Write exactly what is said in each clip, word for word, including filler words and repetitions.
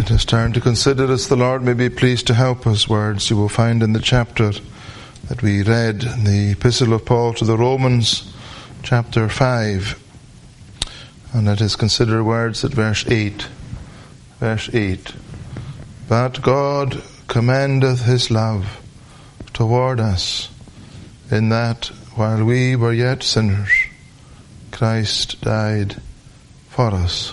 Let us turn to consider, as the Lord may be pleased to help us, words you will find in the chapter that we read in the Epistle of Paul to the Romans, chapter five. And let us consider words at verse eight. Verse eight. But God commendeth his love toward us, in that while we were yet sinners, Christ died for us.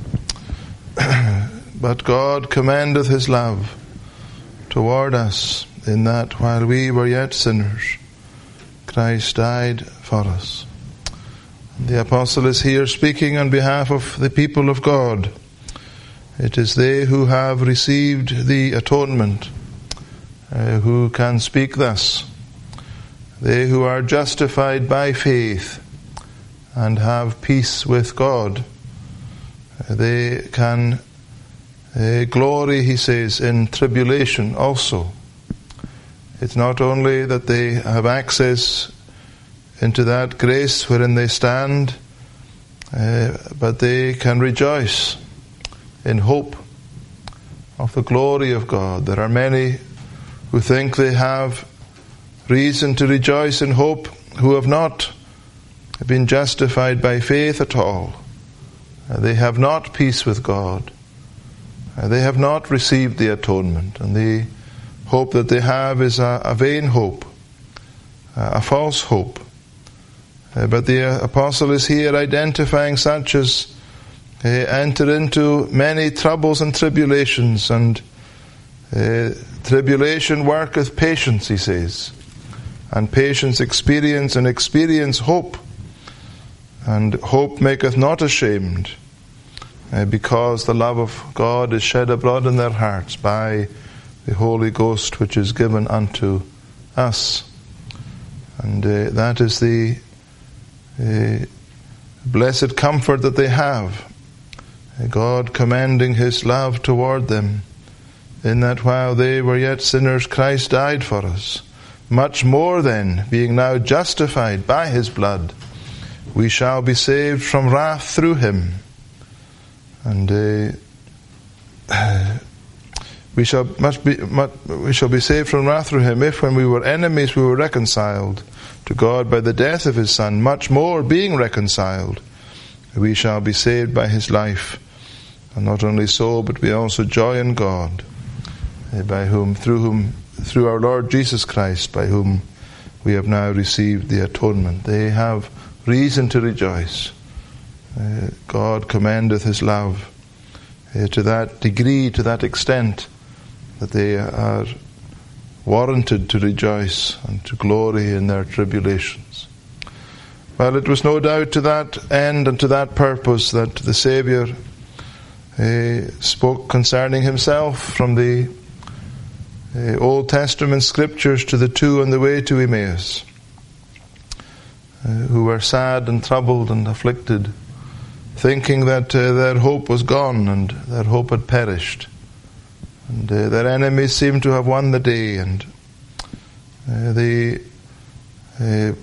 But God commendeth his love toward us, in that while we were yet sinners, Christ died for us. The apostle is here speaking on behalf of the people of God. It is they who have received the atonement uh, who can speak thus. They who are justified by faith and have peace with God. Uh, they can uh, glory, he says, in tribulation also. It's not only that they have access into that grace wherein they stand, uh, but they can rejoice in hope of the glory of God. There are many who think they have reason to rejoice in hope who have not been justified by faith at all. Uh, they have not peace with God. Uh, they have not received the atonement, and the hope that they have is a, a vain hope, uh, a false hope. Uh, but the uh, apostle is here identifying such as uh, enter into many troubles and tribulations, and uh, tribulation worketh patience, he says, and patience experience, and experience hope, and hope maketh not ashamed, uh, because the love of God is shed abroad in their hearts by the Holy Ghost which is given unto us. And uh, that is the uh, blessed comfort that they have. Uh, God commending his love toward them, in that while they were yet sinners, Christ died for us. Much more then, being now justified by his blood, we shall be saved from wrath through him. And uh, we shall must be must, we shall be saved from wrath through him, if when we were enemies we were reconciled to God by the death of his Son. Much more, being reconciled, we shall be saved by his life. And not only so, but we also joy in God, by whom, through whom, through our Lord Jesus Christ, by whom we have now received the atonement. They have reason to rejoice. Uh, God commendeth his love uh, to that degree, to that extent, that they are warranted to rejoice and to glory in their tribulations. Well, it was no doubt to that end and to that purpose that the Saviour uh, spoke concerning himself from the uh, Old Testament scriptures to the two on the way to Emmaus, uh, who were sad and troubled and afflicted, thinking that uh, their hope was gone and their hope had perished. And uh, their enemies seemed to have won the day, and uh, the uh,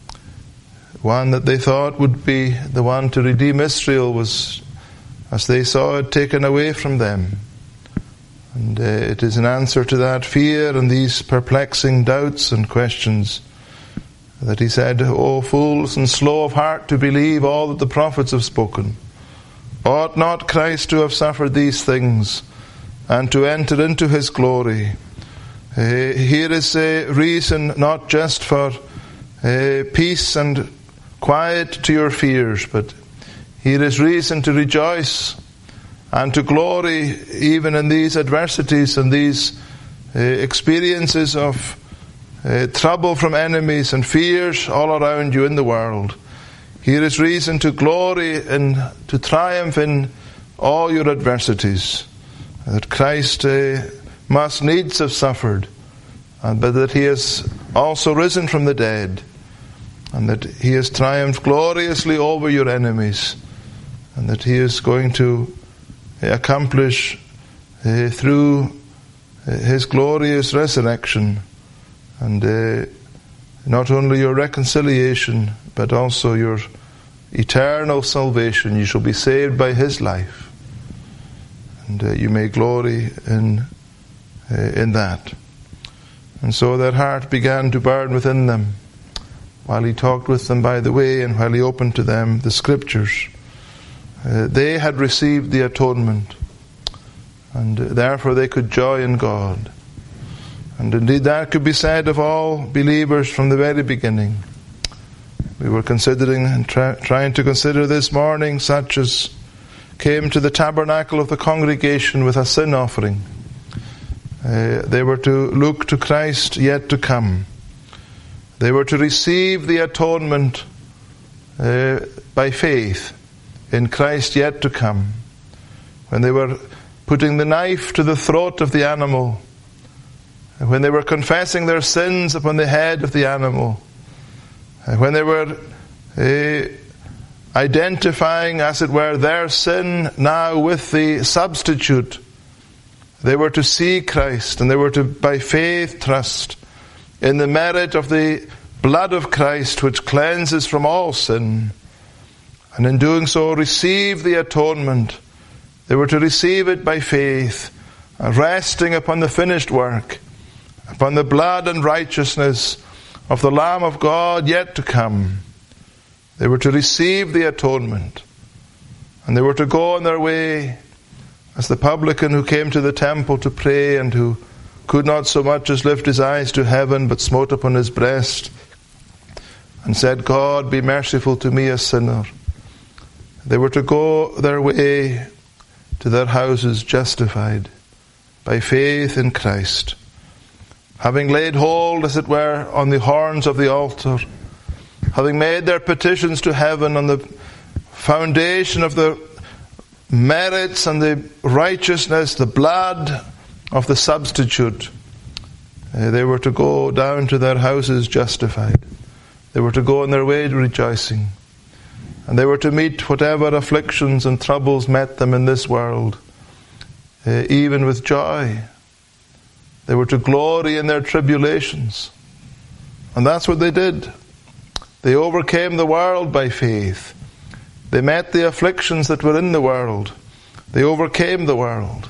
one that they thought would be the one to redeem Israel was, as they saw it, taken away from them. And uh, it is an answer to that fear and these perplexing doubts and questions that he said, O fools and slow of heart to believe all that the prophets have spoken. Ought not Christ to have suffered these things and to enter into his glory? Uh, here is a reason not just for uh, peace and quiet to your fears, but here is reason to rejoice and to glory even in these adversities and these uh, experiences of uh, trouble from enemies and fears all around you in the world. Here is reason to glory and to triumph in all your adversities, that Christ uh, must needs have suffered, and but that he has also risen from the dead, and that he has triumphed gloriously over your enemies, and that he is going to accomplish uh, through uh, his glorious resurrection, and uh, not only your reconciliation, but also your eternal salvation. You shall be saved by his life. and uh, you may glory in uh, in that. And so their heart began to burn within them while he talked with them by the way and while he opened to them the Scriptures. Uh, they had received the atonement, and uh, therefore they could joy in God. And indeed that could be said of all believers from the very beginning. We were considering and try, trying to consider this morning such as came to the tabernacle of the congregation with a sin offering. Uh, they were to look to Christ yet to come. They were to receive the atonement uh, by faith in Christ yet to come. When they were putting the knife to the throat of the animal, when they were confessing their sins upon the head of the animal, when they were uh, identifying, as it were, their sin now with the substitute, they were to see Christ, and they were to, by faith, trust in the merit of the blood of Christ, which cleanses from all sin, and in doing so receive the atonement. They were to receive it by faith, resting upon the finished work, upon the blood and righteousness of the Lamb of God yet to come. They were to receive the atonement, and they were to go on their way as the publican who came to the temple to pray and who could not so much as lift his eyes to heaven but smote upon his breast and said, God, be merciful to me, a sinner. They were to go their way to their houses justified by faith in Christ, having laid hold, as it were, on the horns of the altar, having made their petitions to heaven on the foundation of the merits and the righteousness, the blood of the substitute. Uh, they were to go down to their houses justified. They were to go on their way rejoicing. And they were to meet whatever afflictions and troubles met them in this world, uh, even with joy. They were to glory in their tribulations. And that's what they did. They overcame the world by faith. They met the afflictions that were in the world. They overcame the world.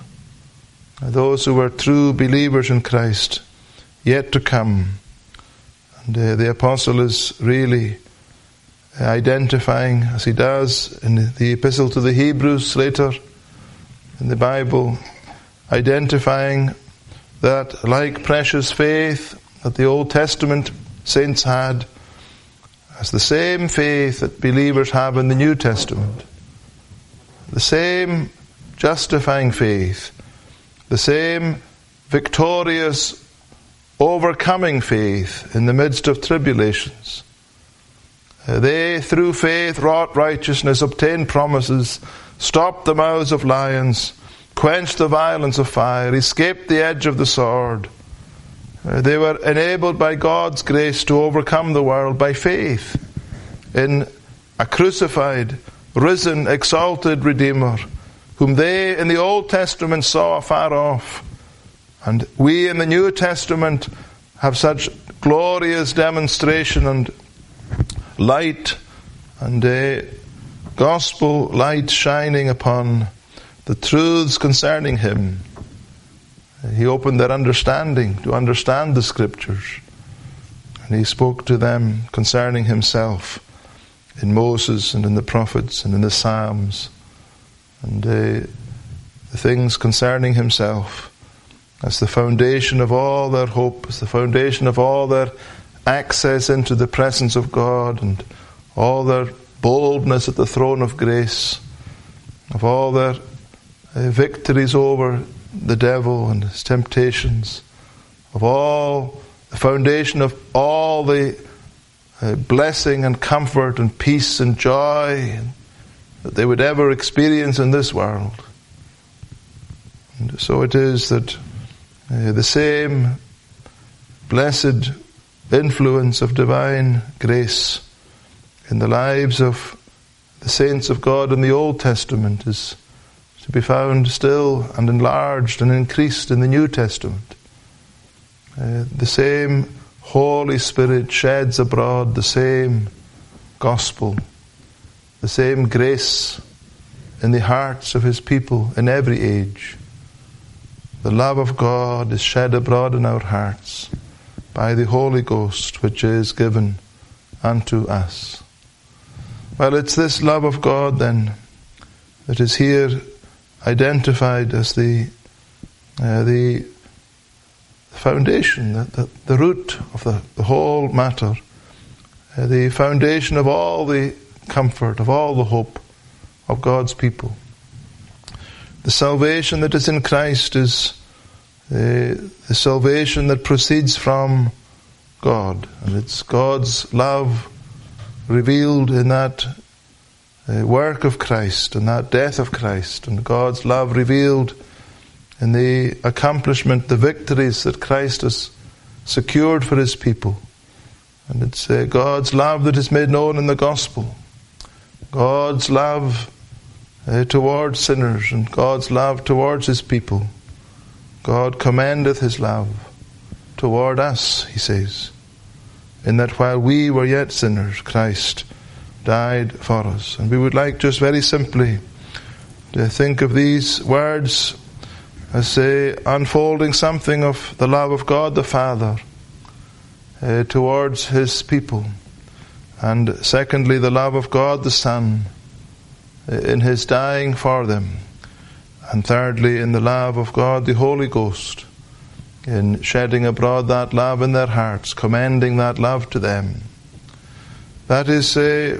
Those who were true believers in Christ, yet to come. And uh, the apostle is really identifying, as he does in the epistle to the Hebrews later in the Bible, identifying that like precious faith that the Old Testament saints had, as the same faith that believers have in the New Testament. The same justifying faith, the same victorious, overcoming faith in the midst of tribulations. Uh, they, through faith, wrought righteousness, obtained promises, stopped the mouths of lions, quenched the violence of fire, escaped the edge of the sword. Uh, they were enabled by God's grace to overcome the world by faith in a crucified, risen, exalted Redeemer, whom they in the Old Testament saw afar off. And we in the New Testament have such glorious demonstration and light and a gospel light shining upon the truths concerning him. He opened their understanding to understand the Scriptures, and he spoke to them concerning himself in Moses and in the prophets and in the Psalms, and uh, the things concerning himself as the foundation of all their hope, as the foundation of all their access into the presence of God and all their boldness at the throne of grace, of all their uh, victories over the devil and his temptations, of all the foundation of all the uh, blessing and comfort and peace and joy that they would ever experience in this world. And so it is that uh, the same blessed influence of divine grace in the lives of the saints of God in the Old Testament is to be found still and enlarged and increased in the New Testament. Uh, the same Holy Spirit sheds abroad the same gospel, the same grace in the hearts of his people in every age. The love of God is shed abroad in our hearts by the Holy Ghost, which is given unto us. Well, it's this love of God then that is here identified as the uh, the foundation, the, the, the root of the, the whole matter, uh, the foundation of all the comfort, of all the hope of God's people. The salvation that is in Christ is uh, the salvation that proceeds from God, and it's God's love revealed in that uh, work of Christ and that death of Christ, and God's love revealed in the accomplishment, the victories that Christ has secured for his people. And it's uh, God's love that is made known in the gospel. God's love uh, towards sinners and God's love towards his people. God commendeth his love toward us, he says, in that while we were yet sinners, Christ died for us. And we would like just very simply to think of these words as say unfolding something of the love of God the Father uh, towards his people, and secondly the love of God the Son uh, in his dying for them, and thirdly in the love of God the Holy Ghost in shedding abroad that love in their hearts, commending that love to them. That is uh,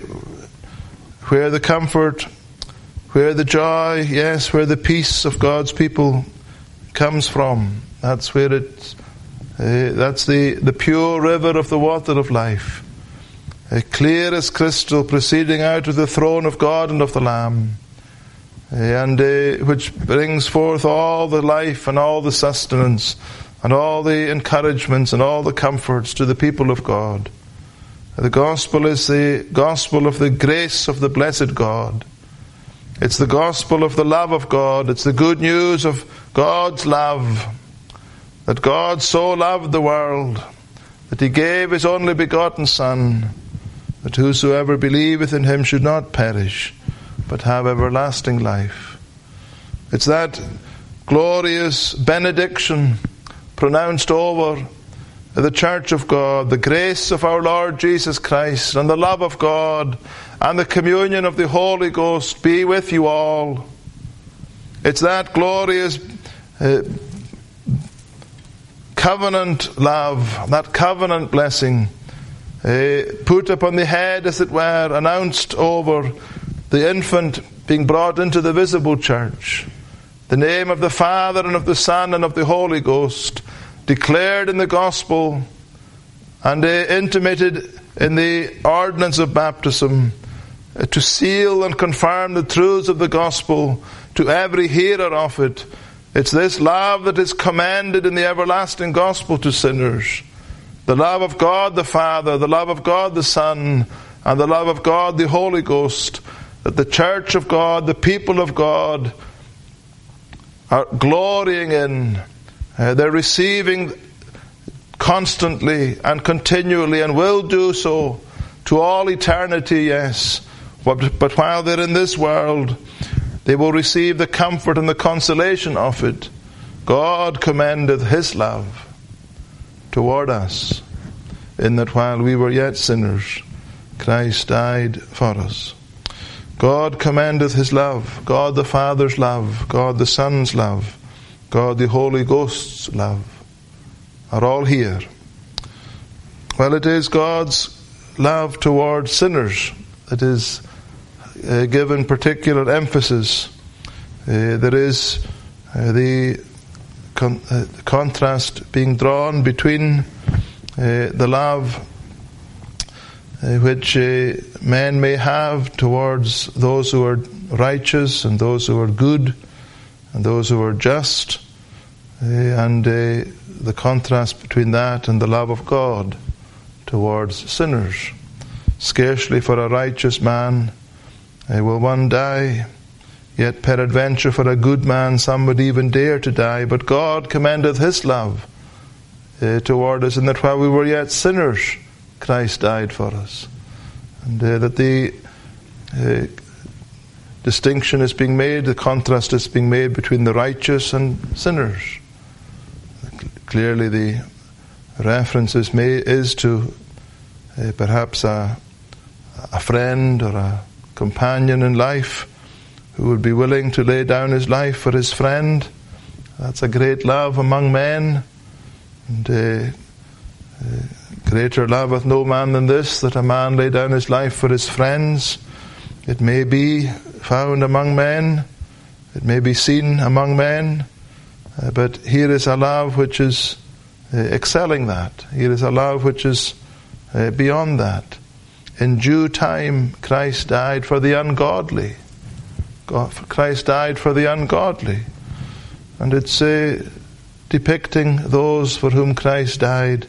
where the comfort, where the joy, yes, where the peace of God's people comes from. That's where it, uh, that's the, the pure river of the water of life, uh, clear as crystal, proceeding out of the throne of God and of the Lamb, uh, and uh, which brings forth all the life and all the sustenance and all the encouragements and all the comforts to the people of God. The gospel is the gospel of the grace of the blessed God. It's the gospel of the love of God. It's the good news of God's love, that God so loved the world that he gave his only begotten Son, that whosoever believeth in him should not perish, but have everlasting life. It's that glorious benediction pronounced over the Church of God, the grace of our Lord Jesus Christ and the love of God and the communion of the Holy Ghost be with you all. It's that glorious uh, covenant love, that covenant blessing uh, put upon the head, as it were, announced over the infant being brought into the visible church. The name of the Father and of the Son and of the Holy Ghost, declared in the gospel and uh, intimated in the ordinance of baptism, uh, to seal and confirm the truths of the gospel to every hearer of it. It's this love that is commended in the everlasting gospel to sinners. The love of God the Father, the love of God the Son, and the love of God the Holy Ghost, that the Church of God, the people of God, are glorying in. Uh, they're receiving constantly and continually, and will do so to all eternity, yes. But, but while they're in this world, they will receive the comfort and the consolation of it. God commendeth his love toward us, in that while we were yet sinners, Christ died for us. God commendeth his love, God the Father's love, God the Son's love, God the Holy Ghost's love, are all here. Well, it is God's love towards sinners that is uh, given particular emphasis. Uh, there is uh, the, con- uh, the contrast being drawn between uh, the love uh, which uh, men may have towards those who are righteous and those who are good and those who are just, uh, and uh, the contrast between that and the love of God towards sinners. Scarcely for a righteous man uh, will one die, yet peradventure for a good man some would even dare to die. But God commendeth his love uh, toward us, in that while we were yet sinners, Christ died for us. And uh, that the uh, distinction is being made, the contrast is being made between the righteous and sinners. Clearly the reference is, made, is to uh, perhaps a, a friend or a companion in life who would be willing to lay down his life for his friend. That's a great love among men. And uh, uh, greater love hath no man than this, that a man lay down his life for his friends. It may be found among men, it may be seen among men, uh, but here is a love which is uh, excelling that. Here is a love which is uh, beyond that. In due time, Christ died for the ungodly. God, Christ died for the ungodly. And it's uh, depicting those for whom Christ died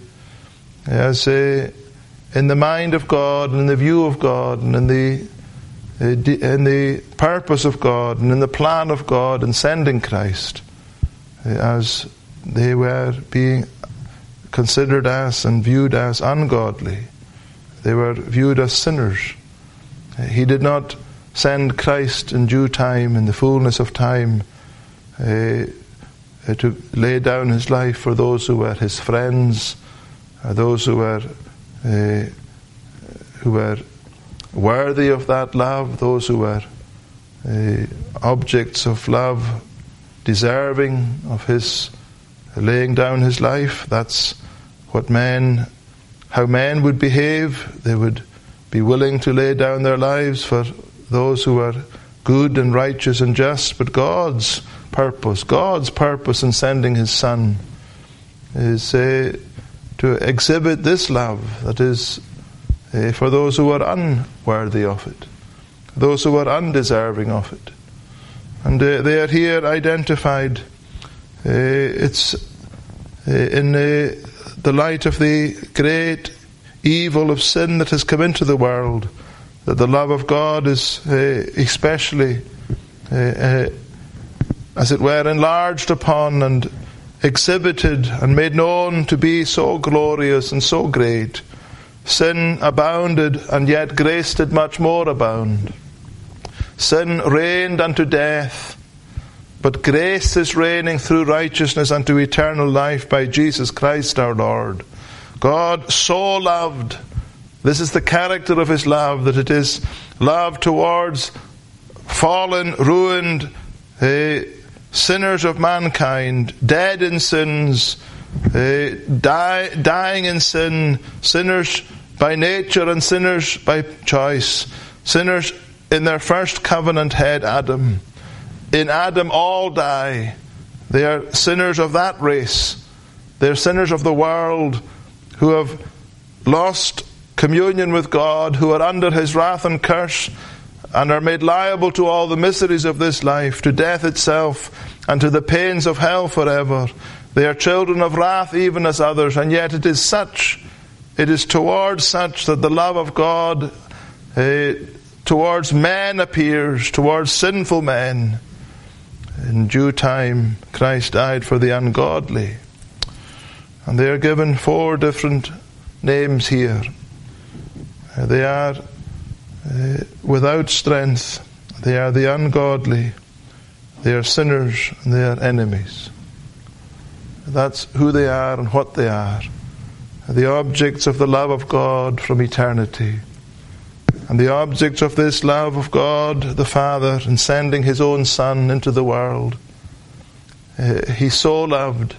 as uh, in the mind of God, and in the view of God, and in the uh, in the purpose of God, and in the plan of God in sending Christ, uh, as they were being considered as and viewed as ungodly. They were viewed as sinners. Uh, he did not send Christ in due time, in the fullness of time, uh, uh, to lay down his life for those who were his friends, or those who were uh, who were worthy of that love, those who were uh, objects of love, deserving of his laying down his life. That's what men, how men would behave. They would be willing to lay down their lives for those who are good and righteous and just. But God's purpose, God's purpose in sending his Son is uh, to exhibit this love that is uh, for those who are unworthy of it, those who are undeserving of it. And uh, they are here identified. Uh, it's uh, in uh, the light of the great evil of sin that has come into the world, that the love of God is uh, especially, uh, uh, as it were, enlarged upon and exhibited and made known to be so glorious and so great. Sin abounded, and yet grace did much more abound. Sin reigned unto death, but grace is reigning through righteousness unto eternal life by Jesus Christ our Lord. God so loved, this is the character of his love, that it is love towards fallen, ruined uh, sinners of mankind, dead in sins, uh, die, dying in sin, sinners by nature and sinners by choice, sinners in their first covenant head, Adam. In Adam all die. They are sinners of that race. They are sinners of the world who have lost communion with God, who are under his wrath and curse, and are made liable to all the miseries of this life, to death itself, and to the pains of hell forever. They are children of wrath even as others, and yet it is such, it is towards such that the love of God uh, towards men appears, towards sinful men. In due time, Christ died for the ungodly. And they are given four different names here. Uh, they are uh, without strength. They are the ungodly. They are sinners, and they are enemies. That's who they are and what they are. The objects of the love of God from eternity. And the objects of this love of God the Father in sending his own Son into the world. Uh, he so loved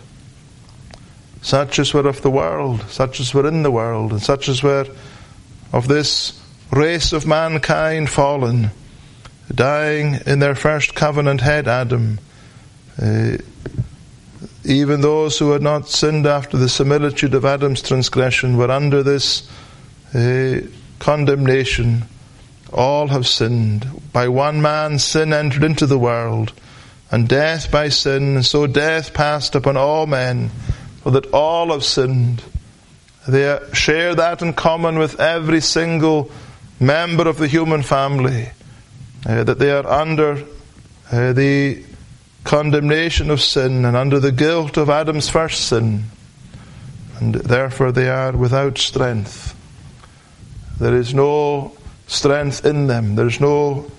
such as were of the world, such as were in the world, and such as were of this race of mankind fallen, dying in their first covenant head, Adam. Uh, even those who had not sinned after the similitude of Adam's transgression were under this uh, condemnation. All have sinned. By one man sin entered into the world, and death by sin, and so death passed upon all men, for that all have sinned. They share that in common with every single member of the human family, uh, that they are under uh, the condemnation of sin and under the guilt of Adam's first sin, and therefore they are without strength. There is no strength in them. There is no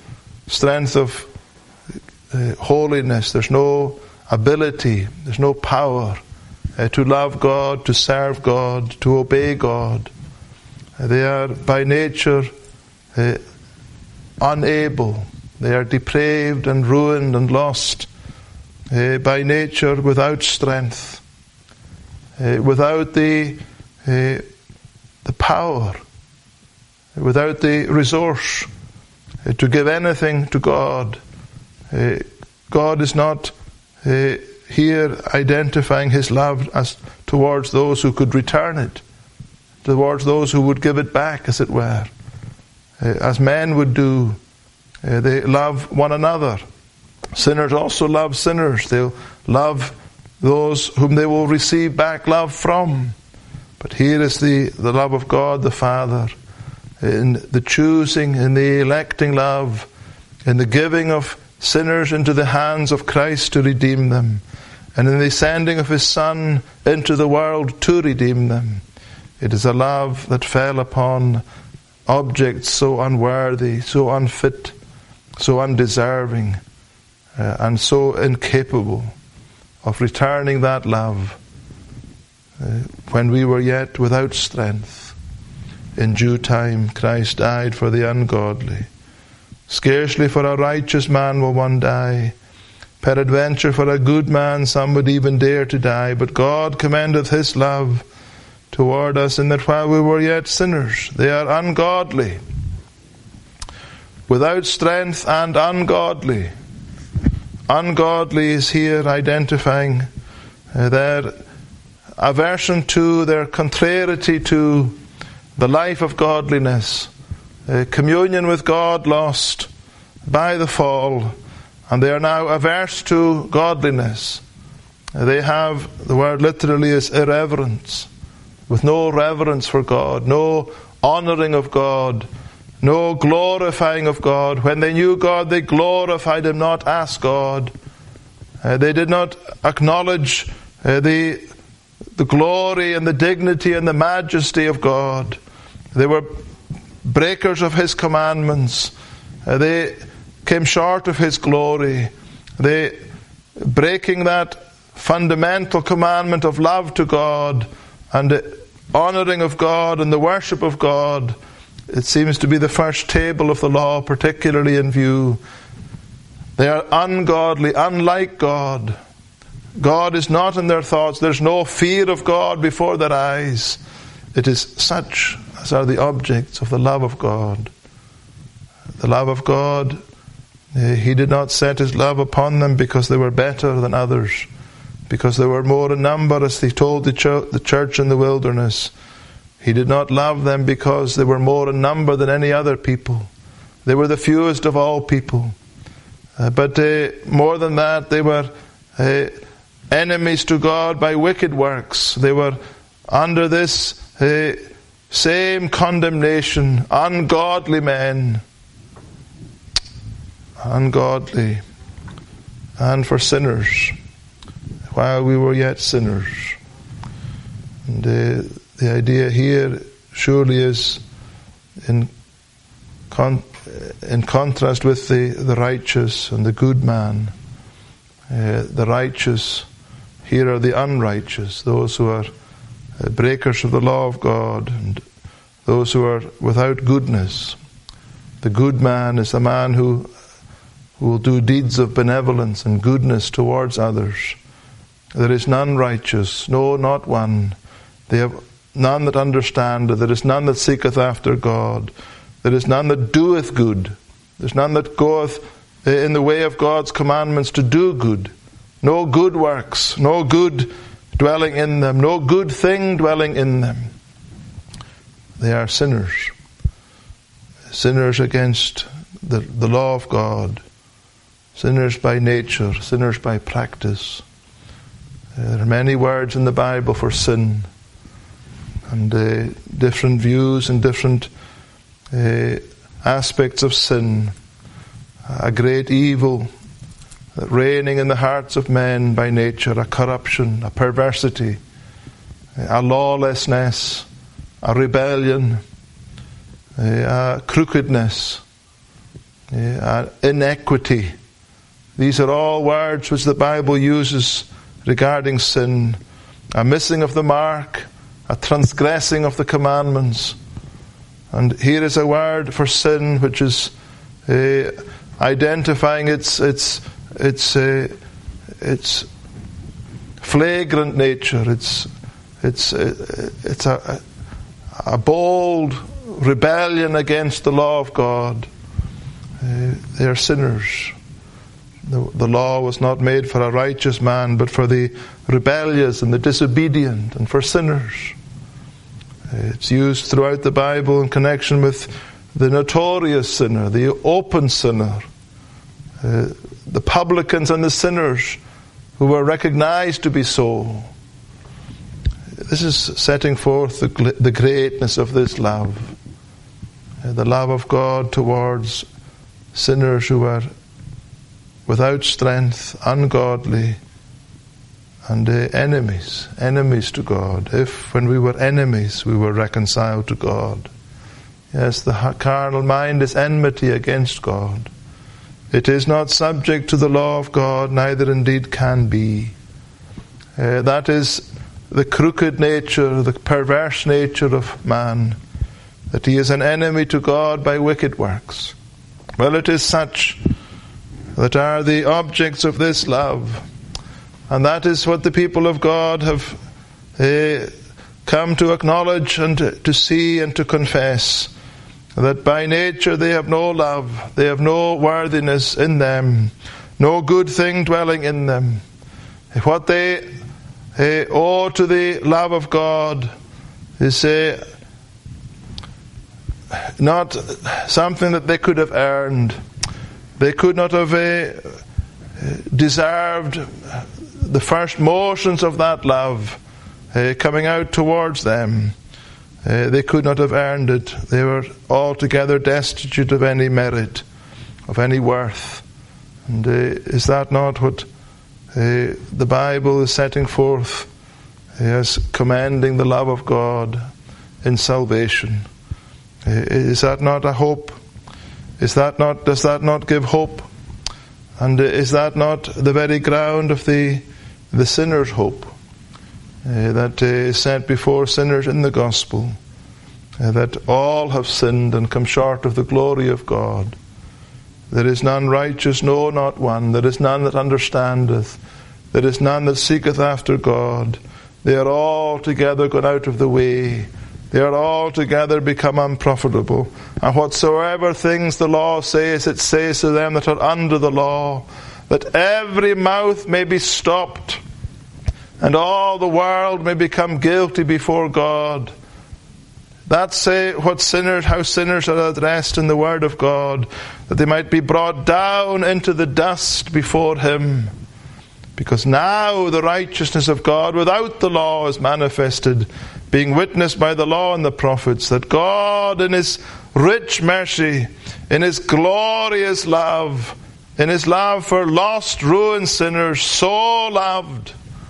strength of uh, holiness. There's no ability. There's no power uh, to love God, to serve God, to obey God. Uh, they are by nature uh, unable. They are depraved and ruined and lost. Uh, by nature without strength. Uh, without the uh, the power. Without the resource uh, to give anything to God. Uh, God is not uh, here identifying His love as towards those who could return it, towards those who would give it back, as it were. Uh, as men would do, uh, they love one another. Sinners also love sinners. They'll love those whom they will receive back love from. But here is the, the love of God the Father, in the choosing, in the electing love, in the giving of sinners into the hands of Christ to redeem them, and in the sending of His Son into the world to redeem them. It is a love that fell upon objects so unworthy, so unfit, so undeserving, uh, and so incapable of returning that love uh, when we were yet without strength. In due time Christ died for the ungodly. Scarcely for a righteous man will one die. Peradventure for a good man some would even dare to die. But God commendeth His love toward us, in that while we were yet sinners, they are ungodly. Without strength and ungodly. Ungodly is here identifying uh, their aversion to, their contrariety to the life of godliness, uh, communion with God lost by the fall, and they are now averse to godliness. Uh, they have, the word literally is irreverence, with no reverence for God, no honouring of God, no glorifying of God. When they knew God, they glorified Him not as God. Uh, they did not acknowledge uh, the, the glory and the dignity and the majesty of God. They were breakers of His commandments. Uh, they came short of His glory. They, breaking that fundamental commandment of love to God and the honouring of God and the worship of God, it seems to be the first table of the law, particularly in view. They are ungodly, unlike God. God is not in their thoughts. There's no fear of God before their eyes. It is such as are the objects of the love of God. The love of God, He did not set His love upon them because they were better than others, because they were more in number, as He told the church, the church in the wilderness. He did not love them because they were more in number than any other people. They were the fewest of all people. Uh, but uh, more than that, they were uh, enemies to God by wicked works. They were under this uh, same condemnation, ungodly men, ungodly, and for sinners, while we were yet sinners. And uh, the idea here surely is in con- in contrast with the, the righteous and the good man. Uh, the righteous, here are the unrighteous, those who are uh, breakers of the law of God, and those who are without goodness. The good man is the man who, who will do deeds of benevolence and goodness towards others. There is none righteous, no, not one. They have none that understandeth. There is none that seeketh after God. There is none that doeth good. There is none that goeth in the way of God's commandments to do good. No good works, no good dwelling in them, no good thing dwelling in them. They are sinners. Sinners against the, the law of God. Sinners by nature, sinners by practice. Uh, there are many words in the Bible for sin, and uh, different views and different uh, aspects of sin. A great evil reigning in the hearts of men by nature, a corruption, a perversity, a lawlessness, a rebellion, a crookedness, yeah, inequity. These are all words which the Bible uses regarding sin. A missing of the mark, a transgressing of the commandments. And here is a word for sin which is uh, identifying its its its uh, its flagrant nature. It's it's uh, it's a a bold rebellion against the law of God. Uh, they are sinners. The, the law was not made for a righteous man, but for the rebellious and the disobedient, and for sinners. It's used throughout the Bible in connection with the notorious sinner, the open sinner, uh, the publicans and the sinners who were recognized to be so. This is setting forth the, the greatness of this love, uh, the love of God towards sinners who are without strength, ungodly, and uh, enemies, enemies to God. If when we were enemies, we were reconciled to God. Yes, the carnal mind is enmity against God. It is not subject to the law of God, neither indeed can be. Uh, that is the crooked nature, the perverse nature of man, that he is an enemy to God by wicked works. Well, it is such that are the objects of this love. And that is what the people of God have uh, come to acknowledge and to, to see and to confess. That by nature they have no love, they have no worthiness in them, no good thing dwelling in them. What they uh, owe to the love of God is uh, not something that they could have earned. They could not have uh, deserved the first motions of that love uh, coming out towards them. Uh, they could not have earned it. They were altogether destitute of any merit, of any worth. And uh, is that not what uh, the Bible is setting forth uh, as commending the love of God in salvation? Uh, is that not a hope? Is that not? Does that not give hope? And is that not the very ground of the the sinner's hope uh, that uh, is set before sinners in the gospel? Uh, that all have sinned and come short of the glory of God. There is none righteous, no, not one. There is none that understandeth. There is none that seeketh after God. They are all together gone out of the way. They are altogether become unprofitable. And whatsoever things the law says, it says to them that are under the law, that every mouth may be stopped, and all the world may become guilty before God. That's uh, what sinners, how sinners are addressed in the Word of God, that they might be brought down into the dust before Him. Because now the righteousness of God without the law is manifested, being witnessed by the law and the prophets, that God in His rich mercy, in His glorious love, in His love for lost, ruined sinners, so loved,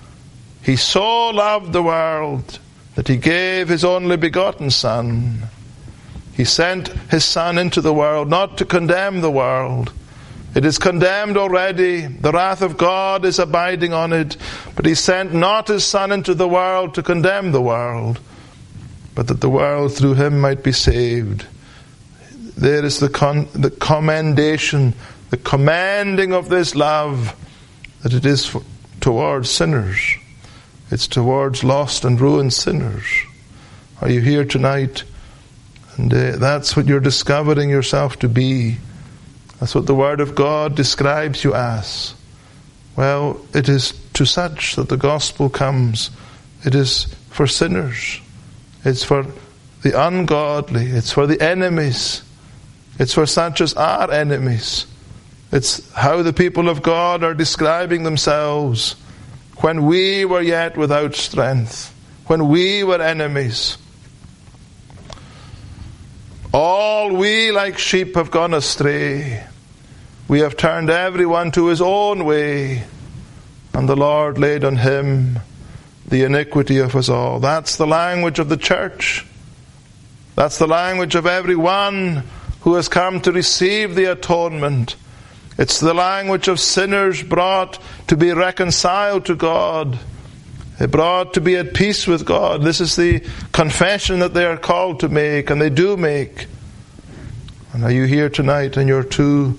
He so loved the world, that He gave His only begotten Son. He sent His Son into the world, not to condemn the world. It is condemned already. The wrath of God is abiding on it. But He sent not His Son into the world to condemn the world, but that the world through Him might be saved. There is the, con- the commendation, the commending of this love, that it is for, towards sinners. It's towards lost and ruined sinners. Are you here tonight? And uh, that's what you're discovering yourself to be. That's what the Word of God describes you as. Well, it is to such that the gospel comes. It is for sinners. It's for the ungodly. It's for the enemies. It's for such as are enemies. It's how the people of God are describing themselves when we were yet without strength, when we were enemies. All we like sheep have gone astray. We have turned everyone to his own way, and the Lord laid on Him the iniquity of us all. That's the language of the church. That's the language of everyone who has come to receive the atonement. It's the language of sinners brought to be reconciled to God, brought to be at peace with God. This is the confession that they are called to make, and they do make. And are you here tonight and you're too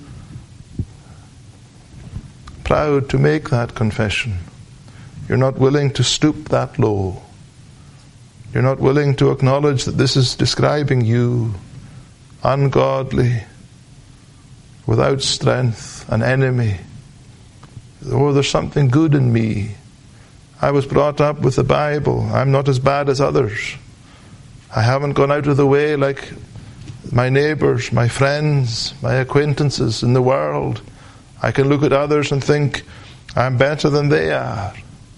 proud to make that confession? You're not willing to stoop that low. You're not willing to acknowledge that this is describing you, ungodly, without strength, an enemy. Oh, there's something good in me. I was brought up with the Bible. I'm not as bad as others. I haven't gone out of the way like my neighbours, my friends, my acquaintances in the world. I can look at others and think, I'm better than they are.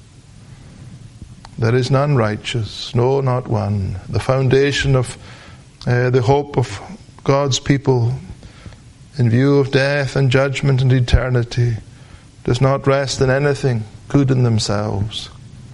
There is none righteous, no, not one. The foundation of uh, the hope of God's people in view of death and judgment and eternity does not rest in anything good in themselves.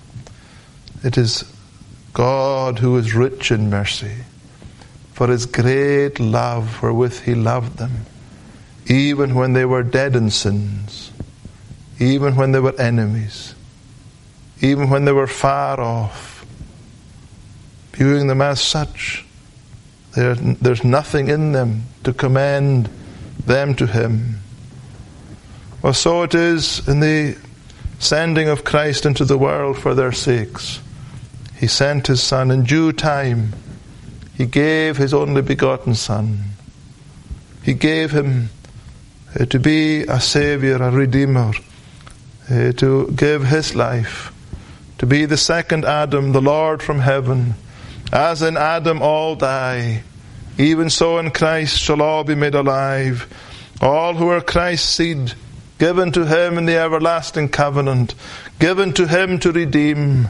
It is God who is rich in mercy, for his great love wherewith he loved them, even when they were dead in sins, even when they were enemies, even when they were far off, viewing them as such. There, there's nothing in them to commend them to him. Well, so it is in the sending of Christ into the world for their sakes. He sent his Son in due time. He gave his only begotten Son. He gave him uh, to be a Saviour, a Redeemer, uh, to give his life, to be the second Adam, the Lord from heaven. As in Adam all die, even so in Christ shall all be made alive. All who are Christ's seed, given to him in the everlasting covenant, given to him to redeem,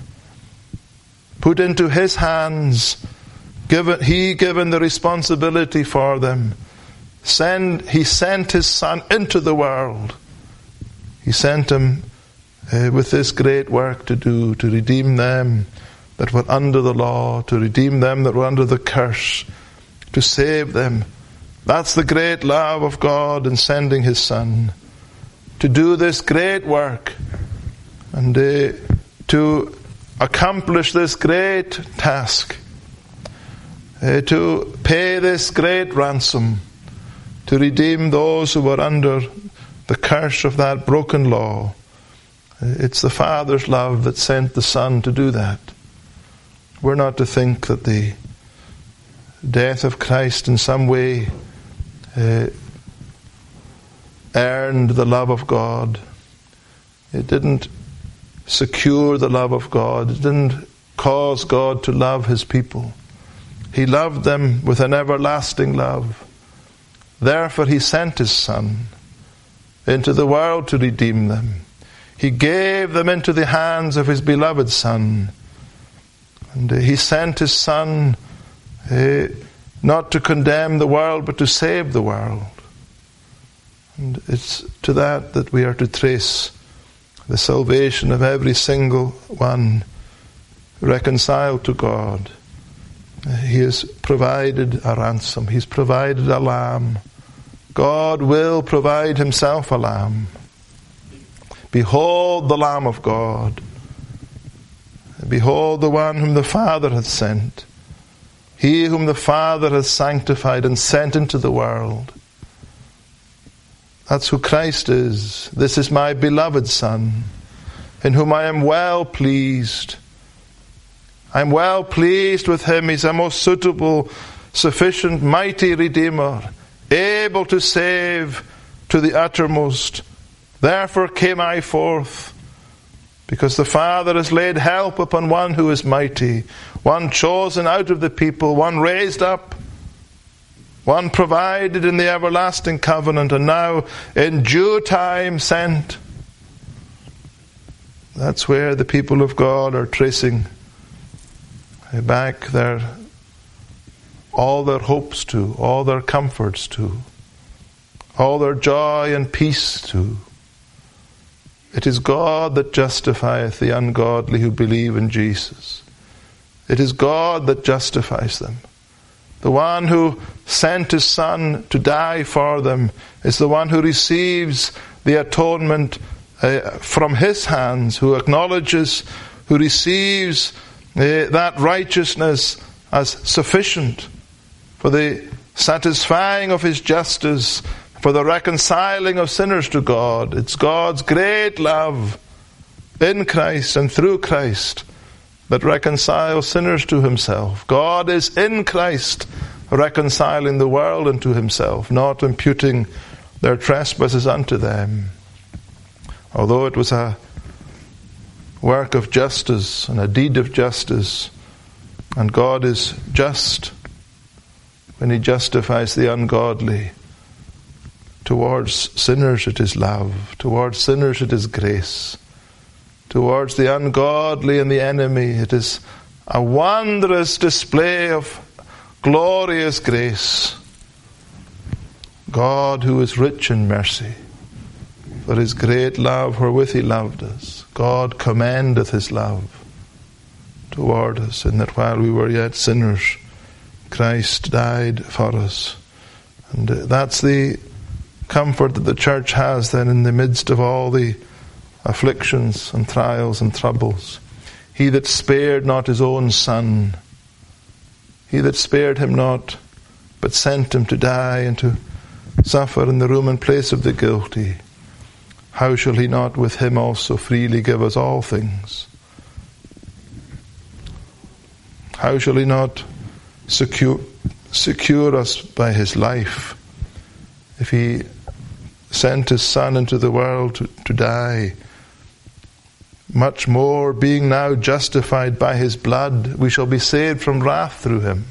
put into his hands, given, he given the responsibility for them. Send, he sent his Son into the world. He sent him uh, with this great work to do, to redeem them that were under the law, to redeem them that were under the curse, to save them. That's the great love of God in sending his Son to do this great work and uh, to accomplish this great task, uh, to pay this great ransom, to redeem those who were under the curse of that broken law. It's the Father's love that sent the Son to do that. We're not to think that the death of Christ in some way uh, earned the love of God. It didn't secure the love of God. It didn't cause God to love his people. He loved them with an everlasting love. Therefore he sent his Son into the world to redeem them. He gave them into the hands of his beloved Son. And uh, he sent his Son uh, not to condemn the world, but to save the world. And it's to that that we are to trace the salvation of every single one reconciled to God. Uh, he has provided a ransom. He's provided a lamb. God will provide himself a lamb. Behold the Lamb of God. Behold the one whom the Father hath sent. He whom the Father hath sanctified and sent into the world. That's who Christ is. This is my beloved Son, in whom I am well pleased. I'm well pleased with him. He's a most suitable, sufficient, mighty Redeemer, able to save to the uttermost. Therefore came I forth, because the Father has laid help upon one who is mighty, one chosen out of the people, one raised up, one provided in the everlasting covenant, and now in due time sent. That's where the people of God are tracing back their all their hopes to, all their comforts to, all their joy and peace to. It is God that justifieth the ungodly who believe in Jesus. It is God that justifies them. The one who sent his Son to die for them is the one who receives the atonement uh, from his hands, who acknowledges, who receives uh, that righteousness as sufficient for the satisfying of his justice, for the reconciling of sinners to God. It's God's great love in Christ and through Christ that reconciles sinners to himself. God is in Christ reconciling the world unto himself, not imputing their trespasses unto them. Although it was a work of justice and a deed of justice, and God is just when he justifies the ungodly, towards sinners it is love, towards sinners it is grace, towards the ungodly and the enemy it is a wondrous display of glorious grace. God, who is rich in mercy, for his great love wherewith he loved us, God commendeth his love toward us, in that while we were yet sinners, Christ died for us. And that's the comfort that the church has then in the midst of all the afflictions and trials and troubles. He that spared not his own Son, he that spared him not, but sent him to die and to suffer in the room and place of the guilty, how shall he not with him also freely give us all things? How shall he not secure, secure us by his life, if he sent his Son into the world to, to die? Much more, being now justified by his blood, we shall be saved from wrath through him.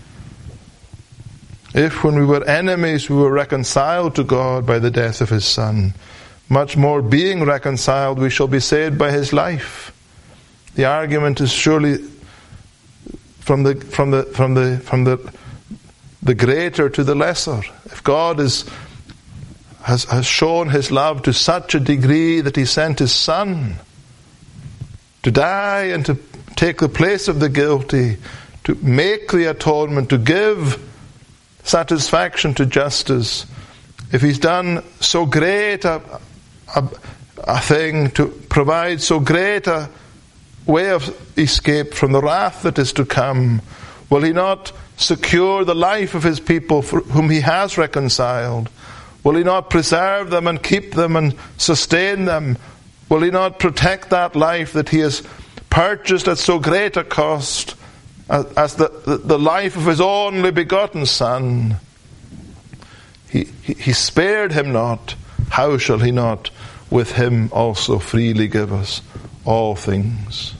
If when we were enemies we were reconciled to God by the death of his Son, much more, being reconciled, we shall be saved by his life. The argument is surely from the from the from the from the the greater to the lesser. If God is has has shown his love to such a degree that he sent his Son to die and to take the place of the guilty, to make the atonement, to give satisfaction to justice, if he's done so great a, a, a thing to provide so great a way of escape from the wrath that is to come, will he not secure the life of his people for whom he has reconciled? Will he not preserve them and keep them and sustain them? Will he not protect that life that he has purchased at so great a cost as the, the, the life of his only begotten Son? He, he, he spared him not. How shall he not with him also freely give us all things?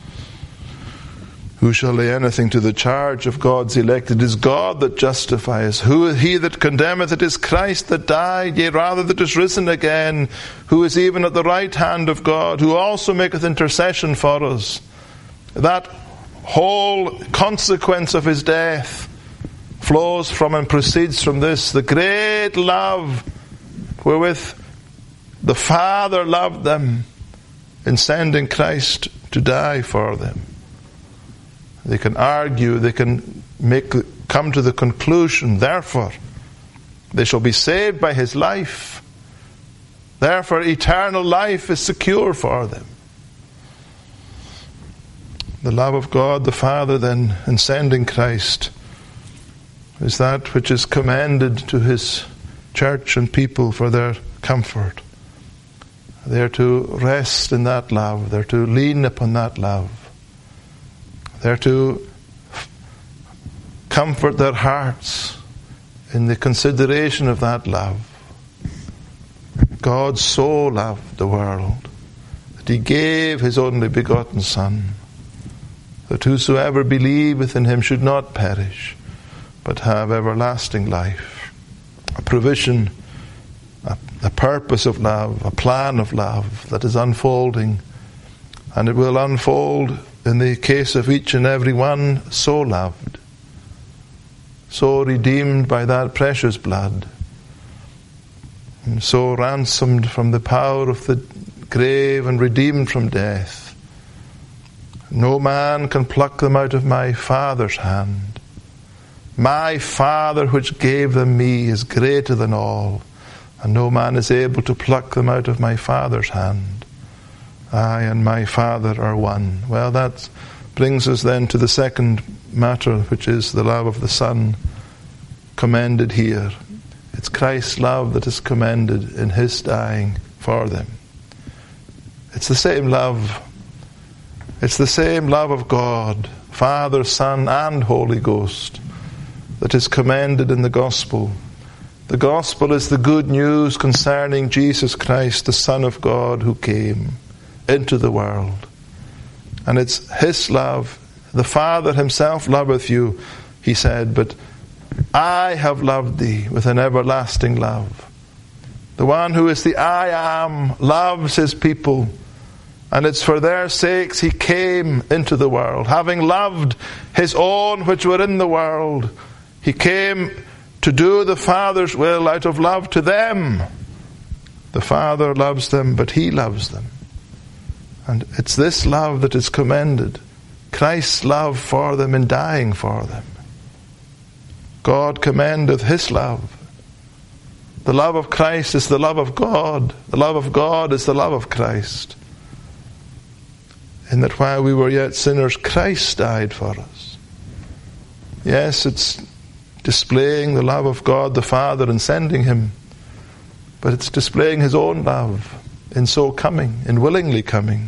Who shall lay anything to the charge of God's elect? It is God that justifies. Who is he that condemneth? It is Christ that died, yea, rather that is risen again, who is even at the right hand of God, who also maketh intercession for us. That whole consequence of his death flows from and proceeds from this, the great love wherewith the Father loved them in sending Christ to die for them. They can argue, they can make come to the conclusion, therefore, they shall be saved by his life. Therefore, eternal life is secure for them. The love of God the Father, then, in sending Christ, is that which is commended to his church and people for their comfort. They are to rest in that love. They are to lean upon that love. They are to comfort their hearts in the consideration of that love. God so loved the world that he gave his only begotten Son, that whosoever believeth in him should not perish, but have everlasting life. A provision, a, a purpose of love, a plan of love that is unfolding, and it will unfold in the case of each and every one so loved, so redeemed by that precious blood, and so ransomed from the power of the grave and redeemed from death. No man can pluck them out of my Father's hand. My Father which gave them me is greater than all, and no man is able to pluck them out of my Father's hand. I and my Father are one. Well, that brings us then to the second matter, which is the love of the Son commended here. It's Christ's love that is commended in his dying for them. It's the same love. It's the same love of God, Father, Son, and Holy Ghost, that is commended in the gospel. The gospel is the good news concerning Jesus Christ, the Son of God, who came into the world. And it's his love. The Father himself loveth you, he said, but I have loved thee with an everlasting love. The one who is the I am loves his people, and it's for their sakes he came into the world. Having loved his own which were in the world, he came to do the Father's will out of love to them. The Father loves them, but he loves them. And it's this love that is commended, Christ's love for them in dying for them. God commendeth his love. The love of Christ is the love of God. The love of God is the love of Christ. In that while we were yet sinners, Christ died for us. Yes, it's displaying the love of God the Father in sending him, but it's displaying his own love in so coming, in willingly coming.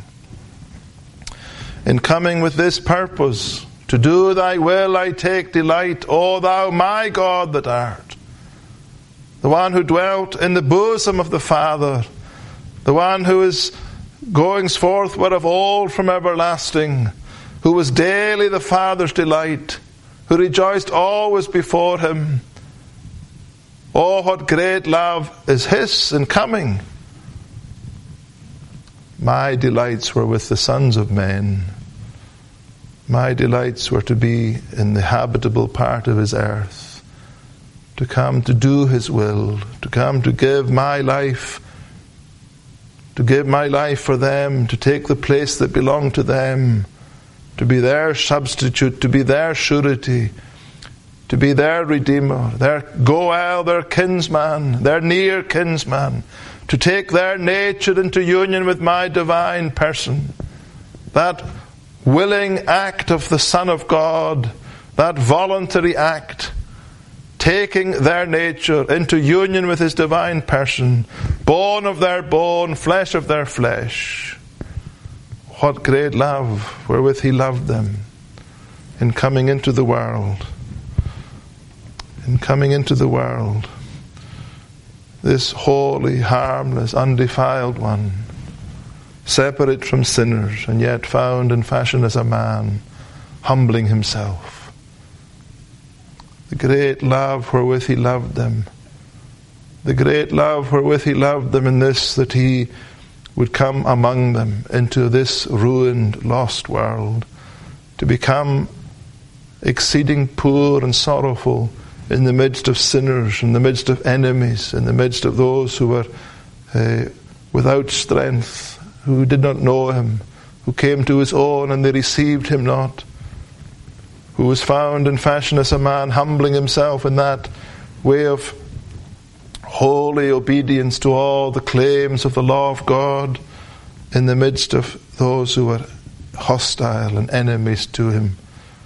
In coming with this purpose, to do thy will I take delight, O thou my God that art. The one who dwelt in the bosom of the Father, the one who is goings forth were of old from everlasting, who was daily the Father's delight, who rejoiced always before him. Oh, what great love is his in coming. My delights were with the sons of men. My delights were to be in the habitable part of his earth, to come to do his will, to come to give my life, to give my life for them, to take the place that belonged to them, to be their substitute, to be their surety, to be their redeemer, their goel, their kinsman, their near kinsman, to take their nature into union with my divine person. That willing act of the Son of God, that voluntary act, taking their nature into union with his divine person, bone of their bone, flesh of their flesh. What great love wherewith he loved them in coming into the world. In coming into the world. This holy, harmless, undefiled one, separate from sinners, and yet found in fashion as a man, humbling himself. The great love wherewith he loved them. The great love wherewith he loved them in this, that he would come among them into this ruined, lost world, to become exceeding poor and sorrowful in the midst of sinners, in the midst of enemies, in the midst of those who were uh, without strength, who did not know him, who came to his own and they received him not, who was found in fashion as a man, humbling himself in that way of holy obedience to all the claims of the law of God in the midst of those who were hostile and enemies to him.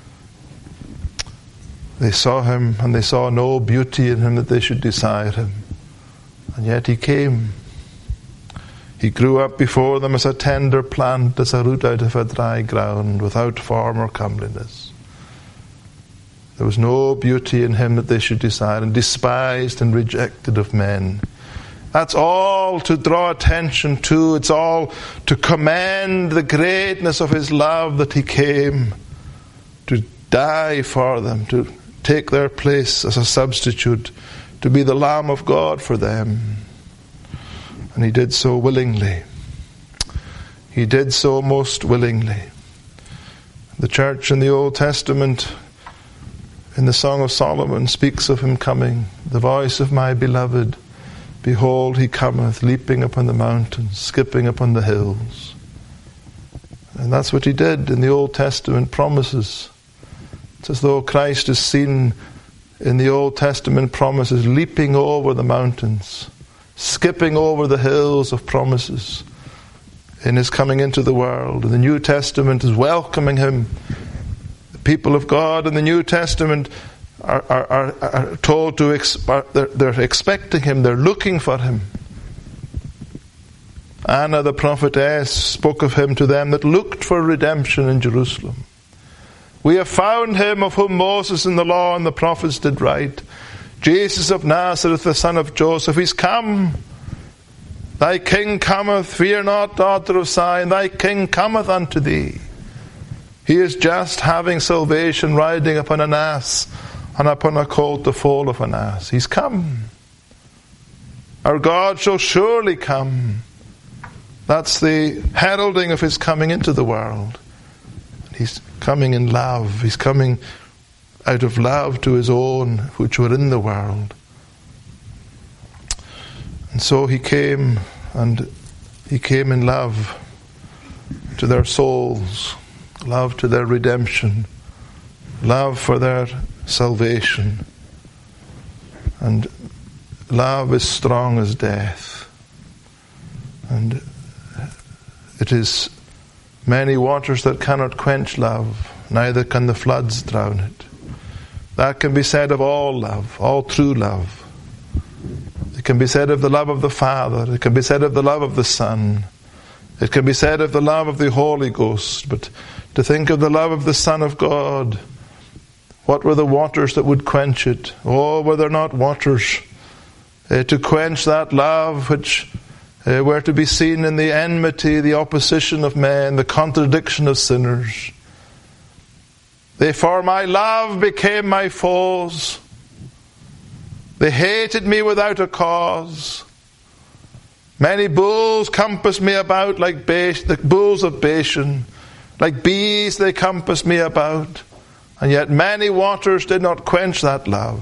They saw him and they saw no beauty in him that they should desire him. And yet he came. He grew up before them as a tender plant, as a root out of a dry ground, without form or comeliness. There was no beauty in him that they should desire, and despised and rejected of men. That's all to draw attention to. It's all to commend the greatness of his love, that he came to die for them, to take their place as a substitute, to be the Lamb of God for them. And he did so willingly. He did so most willingly. The church in the Old Testament, in the Song of Solomon, speaks of him coming. The voice of my beloved, behold, he cometh, leaping upon the mountains, skipping upon the hills. And that's what he did in the Old Testament promises. It's as though Christ is seen in the Old Testament promises, leaping over the mountains, skipping over the hills of promises in his coming into the world. And the New Testament is welcoming him. The people of God in the New Testament are, are, are, are told to, exp- they're, they're expecting him, they're looking for him. Anna the prophetess spoke of him to them that looked for redemption in Jerusalem. We have found him of whom Moses in the law and the prophets did write. Jesus of Nazareth, the son of Joseph, he's come. Thy king cometh, fear not, daughter of Zion, thy king cometh unto thee. He is just having salvation, riding upon an ass, and upon a colt the foal of an ass. He's come. Our God shall surely come. That's the heralding of his coming into the world. He's coming in love. He's coming out of love to his own, which were in the world. And so he came, and he came in love to their souls, love to their redemption, love for their salvation. And love is strong as death. And it is many waters that cannot quench love, neither can the floods drown it. That can be said of all love, all true love. It can be said of the love of the Father. It can be said of the love of the Son. It can be said of the love of the Holy Ghost. But to think of the love of the Son of God, what were the waters that would quench it? Oh, were there not waters uh, to quench that love which uh, were to be seen in the enmity, the opposition of men, the contradiction of sinners? They, for my love, became my foes. They hated me without a cause. Many bulls compassed me about like Bas- the bulls of Bashan. Like bees they compassed me about. And yet many waters did not quench that love.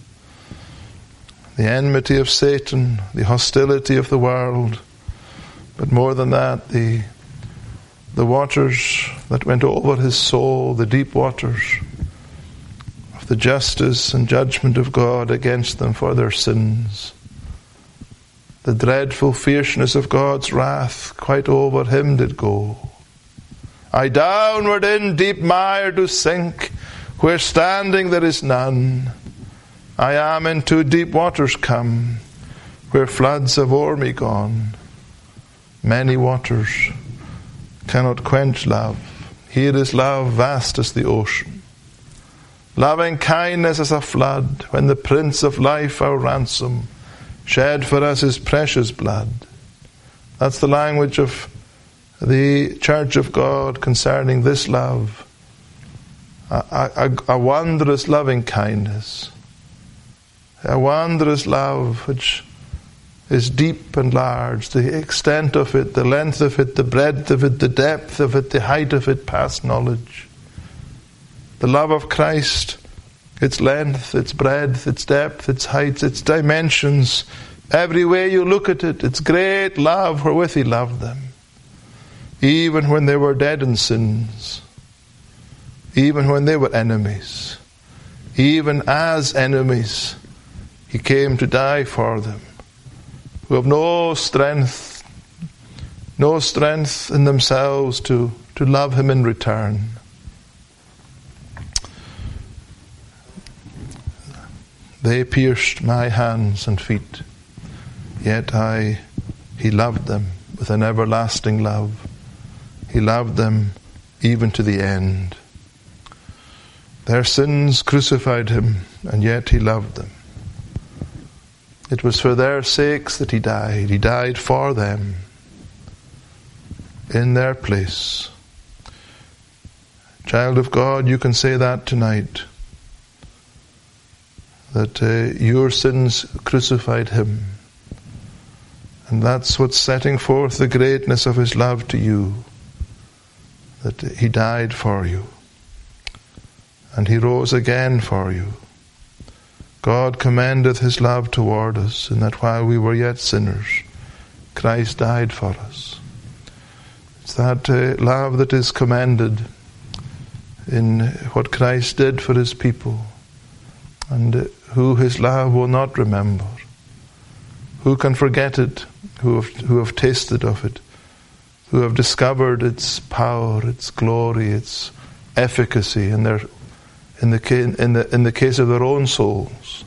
The enmity of Satan, the hostility of the world. But more than that, the the waters that went over his soul, the deep waters of the justice and judgment of God against them for their sins. The dreadful fierceness of God's wrath quite over him did go. I downward in deep mire do sink, where standing there is none. I am into deep waters come, where floods have o'er me gone. Many waters cannot quench love. Here is love vast as the ocean. Loving kindness as a flood, when the Prince of Life, our ransom, shed for us his precious blood. That's the language of the Church of God concerning this love. A, a, a wondrous loving kindness. A wondrous love which is deep and large, the extent of it, the length of it, the breadth of it, the depth of it, the height of it, past knowledge. The love of Christ, its length, its breadth, its depth, its height, its dimensions, every way you look at it, its great love wherewith he loved them. Even when they were dead in sins, even when they were enemies, even as enemies, he came to die for them, who have no strength, no strength in themselves to, to love him in return. They pierced my hands and feet, yet I, he loved them with an everlasting love. He loved them even to the end. Their sins crucified him, and yet he loved them. It was for their sakes that he died. He died for them, in their place. Child of God, you can say that tonight, that uh, your sins crucified him. And that's what's setting forth the greatness of his love to you, that he died for you. And he rose again for you. God commendeth his love toward us, in that while we were yet sinners, Christ died for us. It's that uh, love that is commended in what Christ did for his people. and uh, who his love will not remember. Who can forget it, who have, who have tasted of it, who have discovered its power, its glory, its efficacy in their in the in the in the case of their own souls.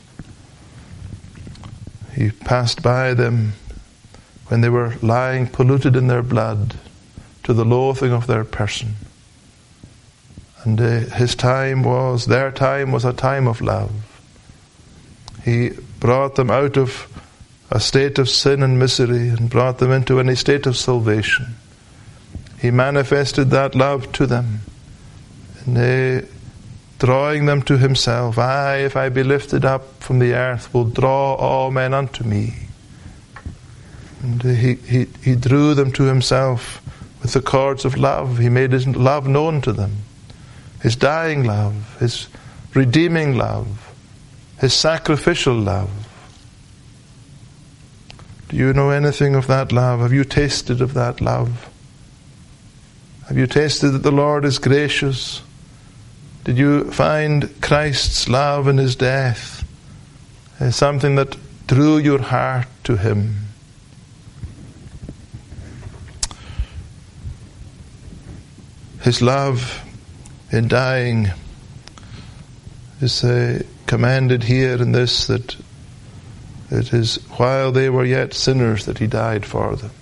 He passed by them when they were lying polluted in their blood to the loathing of their person. And uh, his time was, their time was a time of love. He brought them out of a state of sin and misery and brought them into a state of salvation. He manifested that love to them, and uh, drawing them to himself. I, if I be lifted up from the earth, will draw all men unto me. And uh, he, he, he drew them to himself with the cords of love. He made his love known to them. His dying love, his redeeming love, his sacrificial love. Do you know anything of that love? Have you tasted of that love? Have you tasted that the Lord is gracious? Did you find Christ's love in his death as something that drew your heart to him? His love in dying is uh, commanded here in this, that it is while they were yet sinners that he died for them.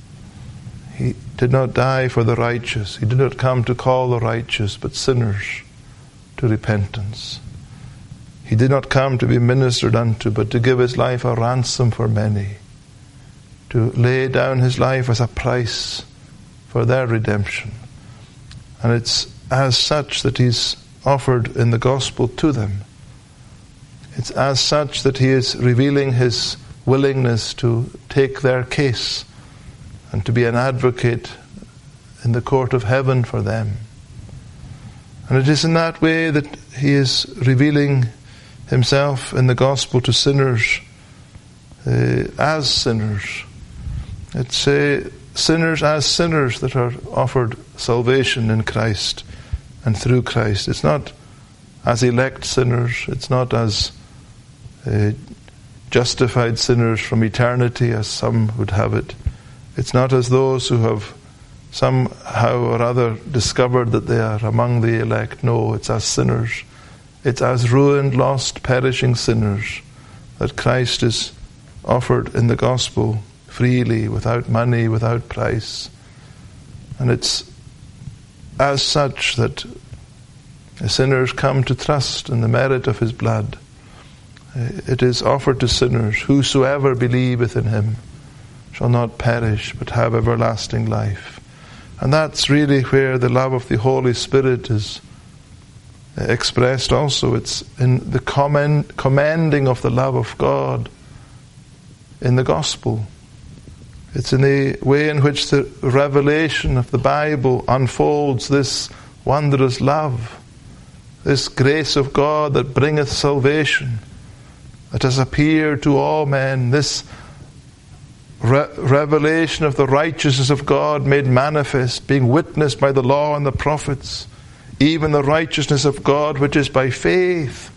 He did not die for the righteous. He did not come to call the righteous, but sinners to repentance. He did not come to be ministered unto, but to give his life a ransom for many, to lay down his life as a price for their redemption. And it's as such that he's offered in the gospel to them. It's as such that he is revealing his willingness to take their case and to be an advocate in the court of heaven for them. And it is in that way that he is revealing himself in the gospel to sinners uh, as sinners. It's uh, sinners as sinners that are offered salvation in Christ and through Christ. It's not as elect sinners. It's not as uh, justified sinners from eternity, as some would have it. It's not as those who have somehow or other discovered that they are among the elect. No, it's as sinners. It's as ruined, lost, perishing sinners that Christ is offered in the gospel freely, without money, without price. And it's as such that sinners come to trust in the merit of his blood. It is offered to sinners. Whosoever believeth in him shall not perish, but have everlasting life. And that's really where the love of the Holy Spirit is expressed also. It's in the command, commanding of the love of God in the gospel. It's in the way in which the revelation of the Bible unfolds this wondrous love, this grace of God that bringeth salvation, that has appeared to all men, this re- revelation of the righteousness of God made manifest, being witnessed by the law and the prophets, even the righteousness of God which is by faith.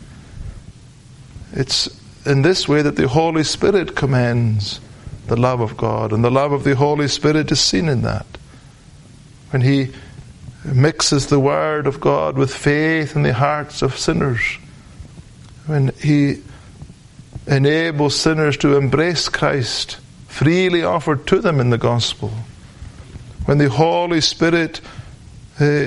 It's in this way that the Holy Spirit commends the love of God, and the love of the Holy Spirit is seen in that. When he mixes the Word of God with faith in the hearts of sinners, when he enables sinners to embrace Christ freely offered to them in the gospel, when the Holy Spirit uh,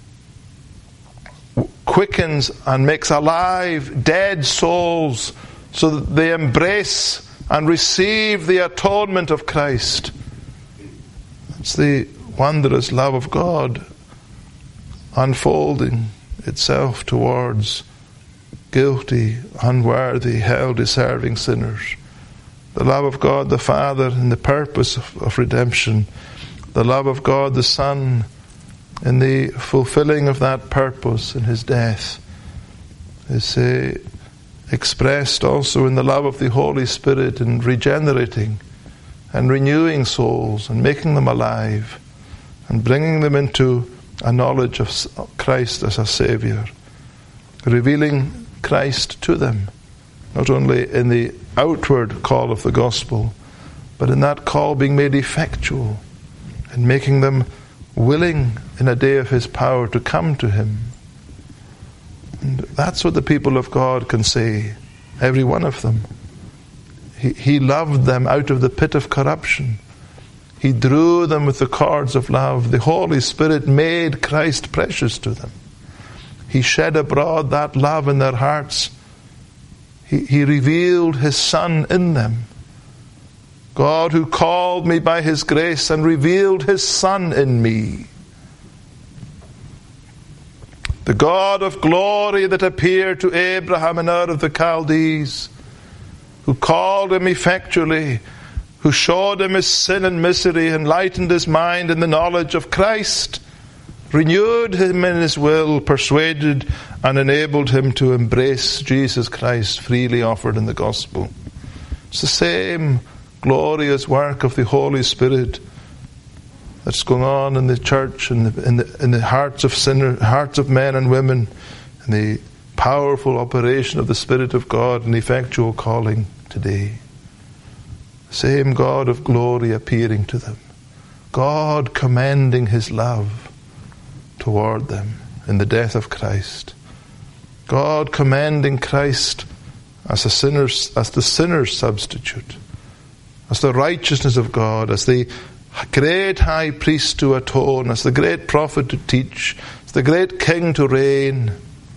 quickens and makes alive dead souls so that they embrace and receive the atonement of Christ. It's the wondrous love of God unfolding itself towards guilty, unworthy, hell-deserving sinners. The love of God the Father in the purpose of, of redemption. The love of God the Son in the fulfilling of that purpose in his death is uh, expressed also in the love of the Holy Spirit in regenerating and renewing souls and making them alive and bringing them into a knowledge of Christ as a Saviour, revealing Christ to them, not only in the outward call of the gospel, but in that call being made effectual and making them willing in a day of his power to come to him. And that's what the people of God can say, every one of them. He, he loved them out of the pit of corruption. He drew them with the cords of love. The Holy Spirit made Christ precious to them. He shed abroad that love in their hearts. He, he revealed his Son in them. God, who called me by his grace and revealed his Son in me. The God of glory that appeared to Abraham in Ur of the Chaldees, who called him effectually, who showed him his sin and misery, enlightened his mind in the knowledge of Christ, renewed him in his will, persuaded and enabled him to embrace Jesus Christ freely offered in the gospel. It's the same glorious work of the Holy Spirit that's going on in the church, in the, in the, in the hearts of sinners, hearts of men and women, and the powerful operation of the Spirit of God and effectual calling today. Same God of glory appearing to them. God commending his love toward them in the death of Christ. God commending Christ as a sinner's, as the sinner's substitute, as the righteousness of God, as the great high priest to atone, as the great prophet to teach, as the great king to reign.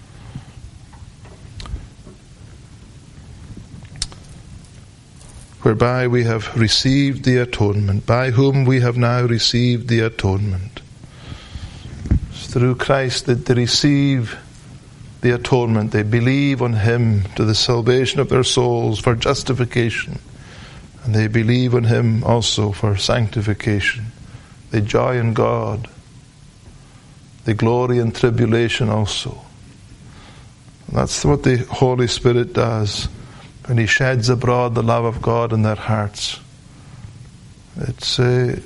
Whereby we have received the atonement, by whom we have now received the atonement. It's through Christ that they receive the atonement. They believe on him to the salvation of their souls for justification. And they believe on him also for sanctification. They joy in God. They glory in tribulation also. And that's what the Holy Spirit does when he sheds abroad the love of God in their hearts. It's uh,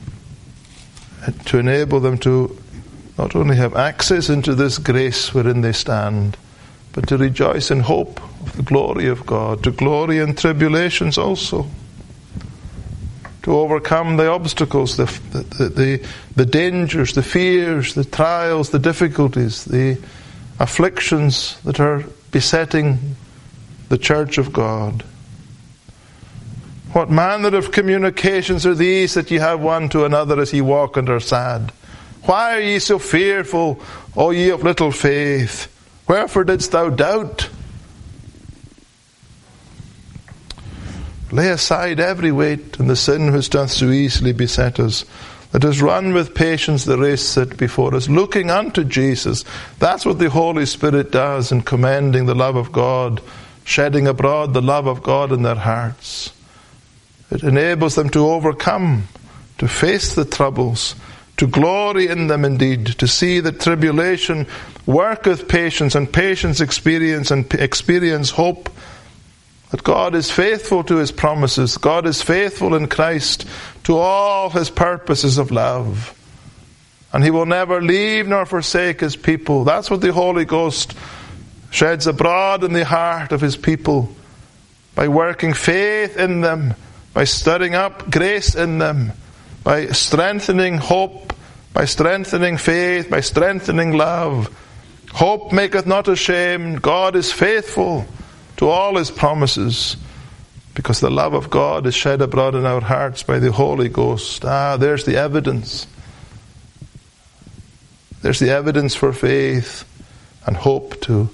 to enable them to not only have access into this grace wherein they stand, but to rejoice in hope of the glory of God, to glory in tribulations also, to overcome the obstacles, the, the, the, the dangers, the fears, the trials, the difficulties, the afflictions that are besetting the church of God. What manner of communications are these that ye have one to another as ye walk and are sad? Why are ye so fearful, O ye of little faith? Wherefore didst thou doubt? Lay aside every weight and the sin which doth so easily beset us. Let us run with patience the race set before us, looking unto Jesus. That's what the Holy Spirit does in commending the love of God, shedding abroad the love of God in their hearts. It enables them to overcome, to face the troubles, to glory in them indeed, to see that tribulation worketh patience, and patience experience, and experience hope. That God is faithful to his promises. God is faithful in Christ to all his purposes of love. And he will never leave nor forsake his people. That's what the Holy Ghost sheds abroad in the heart of his people, by working faith in them, by stirring up grace in them, by strengthening hope, by strengthening faith, by strengthening love. Hope maketh not ashamed. God is faithful to all his promises, because the love of God is shed abroad in our hearts by the Holy Ghost. Ah, there's the evidence. There's the evidence for faith and hope to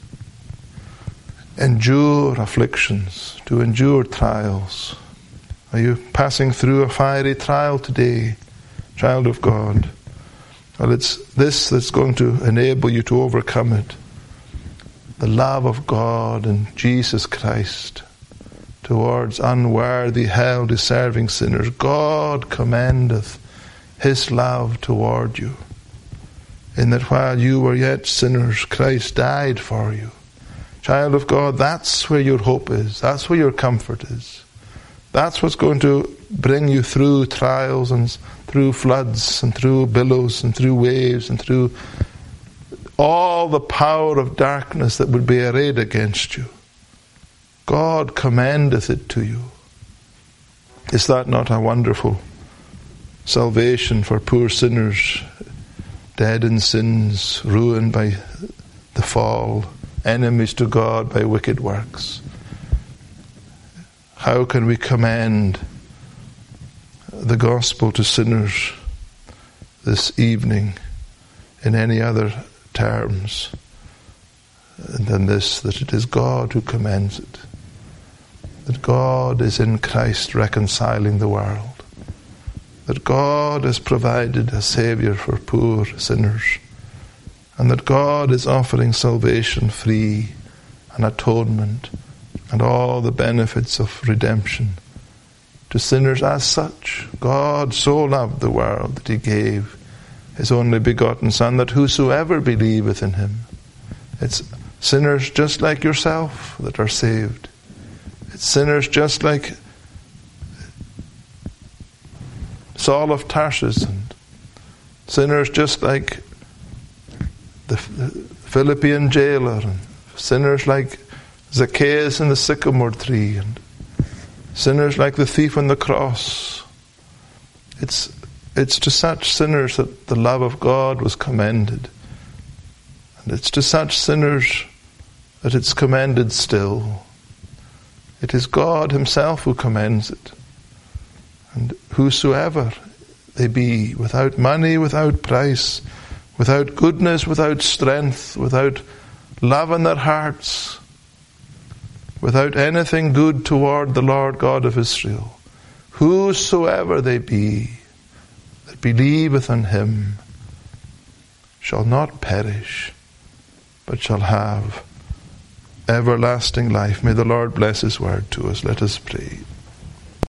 endure afflictions, to endure trials. Are you passing through a fiery trial today, child of God? Well, it's this that's going to enable you to overcome it. The love of God and Jesus Christ towards unworthy, hell-deserving sinners. God commendeth his love toward you, in that while you were yet sinners, Christ died for you. Child of God, that's where your hope is. That's where your comfort is. That's what's going to bring you through trials and through floods and through billows and through waves and through all the power of darkness that would be arrayed against you. God commendeth it to you. Is that not a wonderful salvation for poor sinners, dead in sins, ruined by the fall, enemies to God by wicked works? How can we commend the gospel to sinners this evening in any other terms than this, that it is God who commends it, that God is in Christ reconciling the world, that God has provided a Saviour for poor sinners, and that God is offering salvation free and atonement and all the benefits of redemption to sinners as such. God so loved the world that he gave his only begotten Son, that whosoever believeth in him, it's sinners just like yourself that are saved. It's sinners just like Saul of Tarsus, and sinners just like the Philippian jailer, and sinners like Zacchaeus in the sycamore tree, and sinners like the thief on the cross. It's it's to such sinners that the love of God was commended. And it's to such sinners that it's commended still. It is God himself who commends it. And whosoever they be, without money, without price, without goodness, without strength, without love in their hearts, without anything good toward the Lord God of Israel, whosoever they be that believeth on him shall not perish, but shall have everlasting life. May the Lord bless his word to us. Let us pray.